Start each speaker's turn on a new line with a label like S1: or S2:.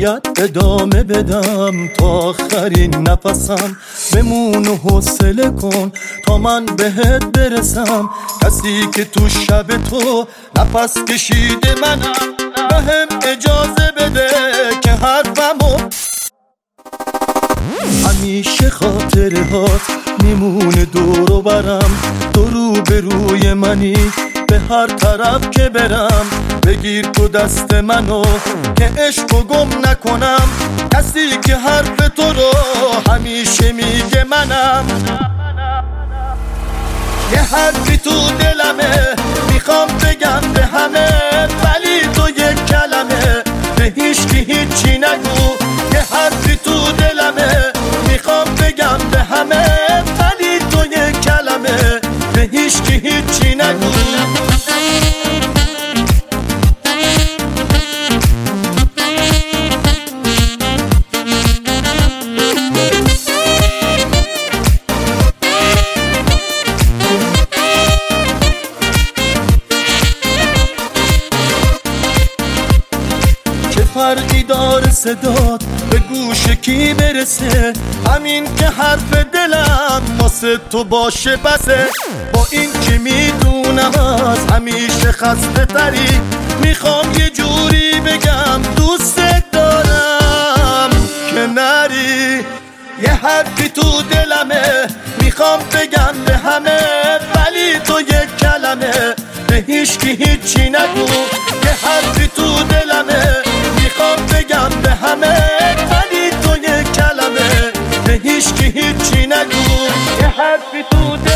S1: باید ادامه بدم تا آخرین نفسم. بمون و حوصله کن تا من بهت برسم. کسی که تو شب تو نفس کشیده منم، بهم اجازه بده که حرفمو همیشه خاطرهات میمونه دور و برم. تو رو به روی منی به هر طرف که برم. بگیر تو دست منو که عشقو گم نکنم. کسی که حرف تو رو همیشه میگه منم. یه حرفی تو دلمه میخوام بگم به همه، ولی تو یک کلمه به هیچکی هیچی نگو. یه حرفی تو دلمه میخوام بگم به همه، ولی تو یک کلمه به هیچکی هیچی نگو. فرقی داره صدات به گوش کی برسه؟ همین که حرف دلم واسه تو باشه بسه. با این که میدونم از همیشه خسته تری، میخوام یه جوری بگم دوست دارم که نری. یه حرفی تو دلمه میخوام بگم به همه، ولی تو یک کلمه به هیچکی هیچی نگو. یه حرفی تو دلمه میخوام بگم به همه، ولی تو یک کلمه به هیچکی هیچی نگو. یه حرفی تو